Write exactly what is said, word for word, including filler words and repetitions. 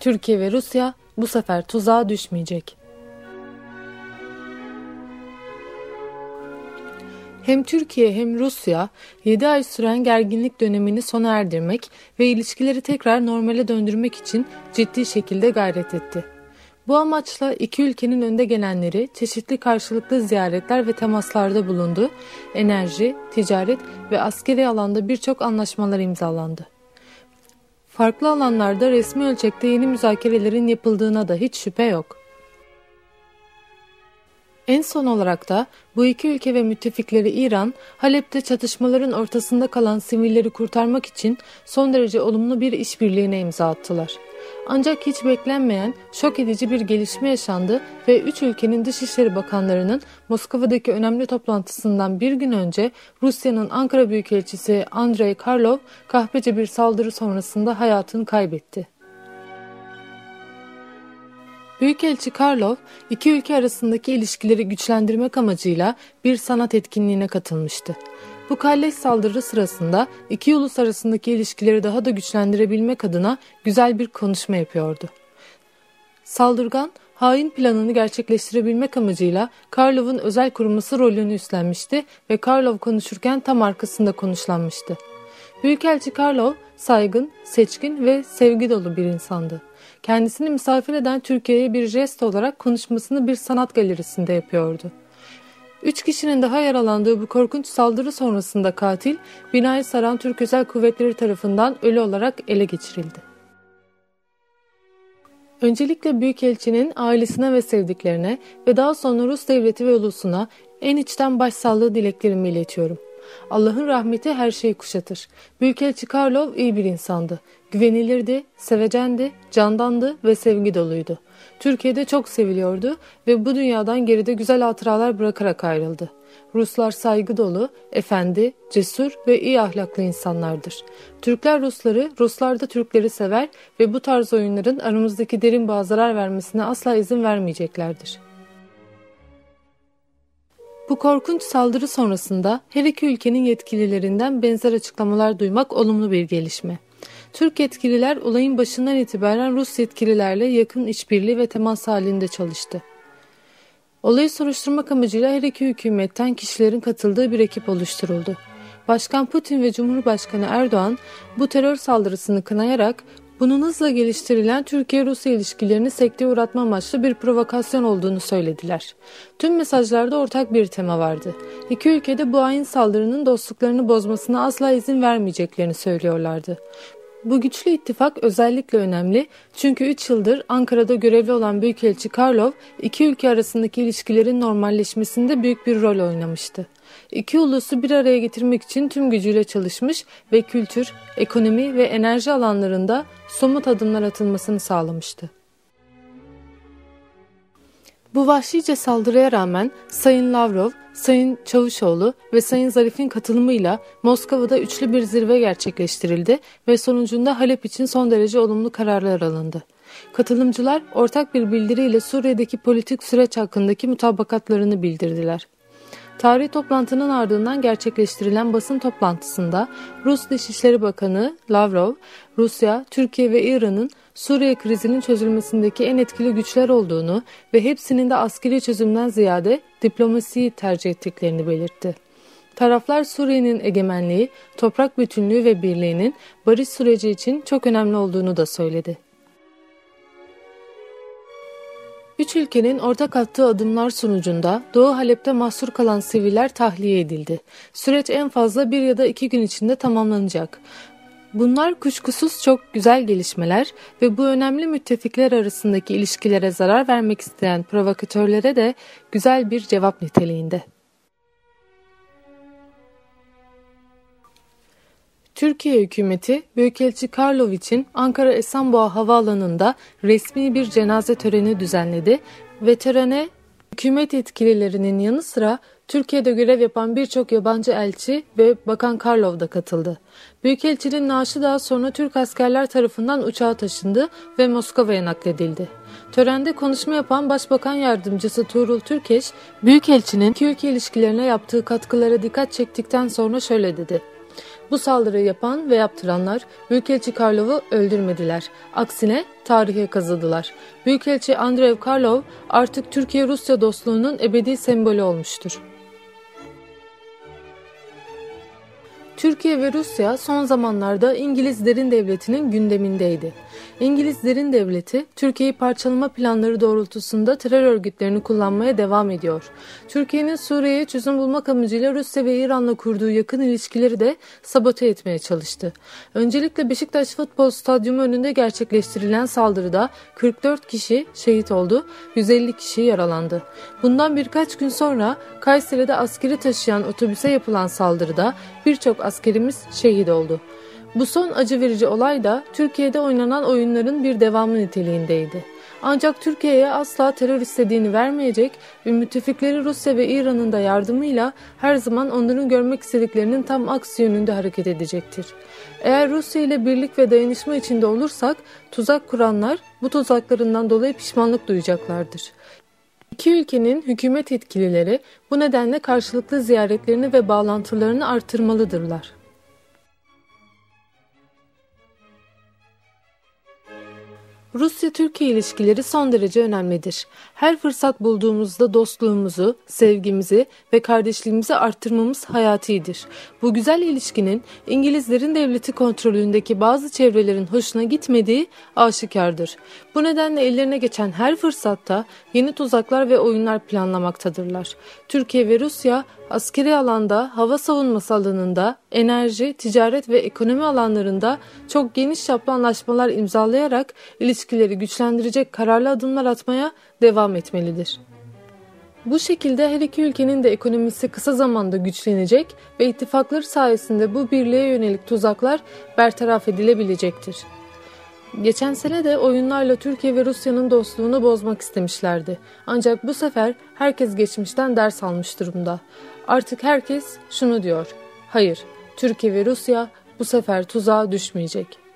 Türkiye ve Rusya bu sefer tuzağa düşmeyecek. Hem Türkiye hem Rusya yedi ay süren gerginlik dönemini sona erdirmek ve ilişkileri tekrar normale döndürmek için ciddi şekilde gayret etti. Bu amaçla iki ülkenin önde gelenleri çeşitli karşılıklı ziyaretler ve temaslarda bulundu, enerji, ticaret ve askeri alanda birçok anlaşmalar imzalandı. Farklı alanlarda resmi ölçekte yeni müzakerelerin yapıldığına da hiç şüphe yok. En son olarak da bu iki ülke ve müttefikleri İran, Halep'te çatışmaların ortasında kalan sivilleri kurtarmak için son derece olumlu bir işbirliğine imza attılar. Ancak hiç beklenmeyen şok edici bir gelişme yaşandı ve üç ülkenin Dışişleri Bakanlarının Moskova'daki önemli toplantısından bir gün önce Rusya'nın Ankara Büyükelçisi Andrei Karlov kahpece bir saldırı sonrasında hayatını kaybetti. Büyükelçi Karlov, iki ülke arasındaki ilişkileri güçlendirmek amacıyla bir sanat etkinliğine katılmıştı. Bu kalleş saldırı sırasında iki ulus arasındaki ilişkileri daha da güçlendirebilmek adına güzel bir konuşma yapıyordu. Saldırgan, hain planını gerçekleştirebilmek amacıyla Karlov'un özel koruması rolünü üstlenmişti ve Karlov konuşurken tam arkasında konuşlanmıştı. Büyükelçi Karlov, saygın, seçkin ve sevgi dolu bir insandı. Kendisini misafir eden Türkiye'ye bir jest olarak konuşmasını bir sanat galerisinde yapıyordu. Üç kişinin daha yaralandığı bu korkunç saldırı sonrasında katil, binayı saran Türk Özel Kuvvetleri tarafından ölü olarak ele geçirildi. Öncelikle Büyükelçinin ailesine ve sevdiklerine ve daha sonra Rus devleti ve ulusuna en içten başsağlığı dileklerimi iletiyorum. Allah'ın rahmeti her şeyi kuşatır. Büyükelçi Karlov iyi bir insandı. Güvenilirdi, sevecendi, candandı ve sevgi doluydu. Türkiye'de çok seviliyordu ve bu dünyadan geride güzel hatıralar bırakarak ayrıldı. Ruslar saygı dolu, efendi, cesur ve iyi ahlaklı insanlardır. Türkler Rusları, Ruslar da Türkleri sever ve bu tarz oyunların aramızdaki derin bağa zarar vermesine asla izin vermeyeceklerdir. Bu korkunç saldırı sonrasında her iki ülkenin yetkililerinden benzer açıklamalar duymak olumlu bir gelişme. Türk yetkililer olayın başından itibaren Rus yetkililerle yakın işbirliği ve temas halinde çalıştı. Olayı soruşturmak amacıyla her iki hükümetten kişilerin katıldığı bir ekip oluşturuldu. Başkan Putin ve Cumhurbaşkanı Erdoğan bu terör saldırısını kınayarak bunun hızla geliştirilen Türkiye-Rusya ilişkilerini sekteye uğratma amaçlı bir provokasyon olduğunu söylediler. Tüm mesajlarda ortak bir tema vardı. İki ülkede bu hain saldırının dostluklarını bozmasına asla izin vermeyeceklerini söylüyorlardı. Bu güçlü ittifak özellikle önemli çünkü üç yıldır Ankara'da görevli olan Büyükelçi Karlov, iki ülke arasındaki ilişkilerin normalleşmesinde büyük bir rol oynamıştı. İki ulusu bir araya getirmek için tüm gücüyle çalışmış ve kültür, ekonomi ve enerji alanlarında somut adımlar atılmasını sağlamıştı. Bu vahşice saldırıya rağmen Sayın Lavrov, Sayın Çavuşoğlu ve Sayın Zarif'in katılımıyla Moskova'da üçlü bir zirve gerçekleştirildi ve sonucunda Halep için son derece olumlu kararlar alındı. Katılımcılar ortak bir bildiriyle Suriye'deki politik süreç hakkındaki mutabakatlarını bildirdiler. Tarihi toplantının ardından gerçekleştirilen basın toplantısında Rus Dışişleri Bakanı Lavrov, Rusya, Türkiye ve İran'ın Suriye krizinin çözülmesindeki en etkili güçler olduğunu ve hepsinin de askeri çözümden ziyade diplomasiyi tercih ettiklerini belirtti. Taraflar Suriye'nin egemenliği, toprak bütünlüğü ve birliğinin barış süreci için çok önemli olduğunu da söyledi. Üç ülkenin ortak attığı adımlar sonucunda Doğu Halep'te mahsur kalan siviller tahliye edildi. Süreç en fazla bir ya da iki gün içinde tamamlanacak. Bunlar kuşkusuz çok güzel gelişmeler ve bu önemli müttefikler arasındaki ilişkilere zarar vermek isteyen provokatörlere de güzel bir cevap niteliğinde. Türkiye hükümeti Büyükelçi Karlov için Ankara Esenboğa Havaalanı'nda resmi bir cenaze töreni düzenledi ve törene hükümet yetkililerinin yanı sıra Türkiye'de görev yapan birçok yabancı elçi ve Bakan Karlov da katıldı. Büyükelçinin naaşı daha sonra Türk askerler tarafından uçağa taşındı ve Moskova'ya nakledildi. Törende konuşma yapan Başbakan Yardımcısı Tuğrul Türkeş, Büyükelçinin iki ülke ilişkilerine yaptığı katkılara dikkat çektikten sonra şöyle dedi. Bu saldırıyı yapan ve yaptıranlar Büyükelçi Karlov'u öldürmediler. Aksine tarihe kazıdılar. Büyükelçi Andrei Karlov artık Türkiye-Rusya dostluğunun ebedi sembolü olmuştur. Türkiye ve Rusya son zamanlarda İngiliz derin devletinin gündemindeydi. İngiliz derin devleti, Türkiye'yi parçalama planları doğrultusunda terör örgütlerini kullanmaya devam ediyor. Türkiye'nin Suriye'ye çözüm bulmak amacıyla Rusya ve İran'la kurduğu yakın ilişkileri de sabote etmeye çalıştı. Öncelikle Beşiktaş Futbol Stadyumu önünde gerçekleştirilen saldırıda kırk dört kişi şehit oldu, yüz elli kişi yaralandı. Bundan birkaç gün sonra Kayseri'de askeri taşıyan otobüse yapılan saldırıda birçok askerimiz şehit oldu. Bu son acı verici olay da Türkiye'de oynanan oyunların bir devamı niteliğindeydi. Ancak Türkiye'ye asla terör istediğini vermeyecek ve müttefikleri Rusya ve İran'ın da yardımıyla her zaman onların görmek istediklerinin tam aksi yönünde hareket edecektir. Eğer Rusya ile birlik ve dayanışma içinde olursak tuzak kuranlar bu tuzaklarından dolayı pişmanlık duyacaklardır. İki ülkenin hükümet yetkilileri bu nedenle karşılıklı ziyaretlerini ve bağlantılarını artırmalıdırlar. Rusya-Türkiye ilişkileri son derece önemlidir. Her fırsat bulduğumuzda dostluğumuzu, sevgimizi ve kardeşliğimizi arttırmamız hayatidir. Bu güzel ilişkinin İngilizlerin devleti kontrolündeki bazı çevrelerin hoşuna gitmediği aşikardır. Bu nedenle ellerine geçen her fırsatta yeni tuzaklar ve oyunlar planlamaktadırlar. Türkiye ve Rusya askeri alanda, hava savunması alanında, enerji, ticaret ve ekonomi alanlarında çok geniş çaplı anlaşmalar imzalayarak ilişkileri güçlendirecek kararlı adımlar atmaya devam etmelidir. Bu şekilde her iki ülkenin de ekonomisi kısa zamanda güçlenecek ve ittifakları sayesinde bu birliğe yönelik tuzaklar bertaraf edilebilecektir. Geçen sene de oyunlarla Türkiye ve Rusya'nın dostluğunu bozmak istemişlerdi. Ancak bu sefer herkes geçmişten ders almış durumda. Artık herkes şunu diyor: hayır, Türkiye ve Rusya bu sefer tuzağa düşmeyecek.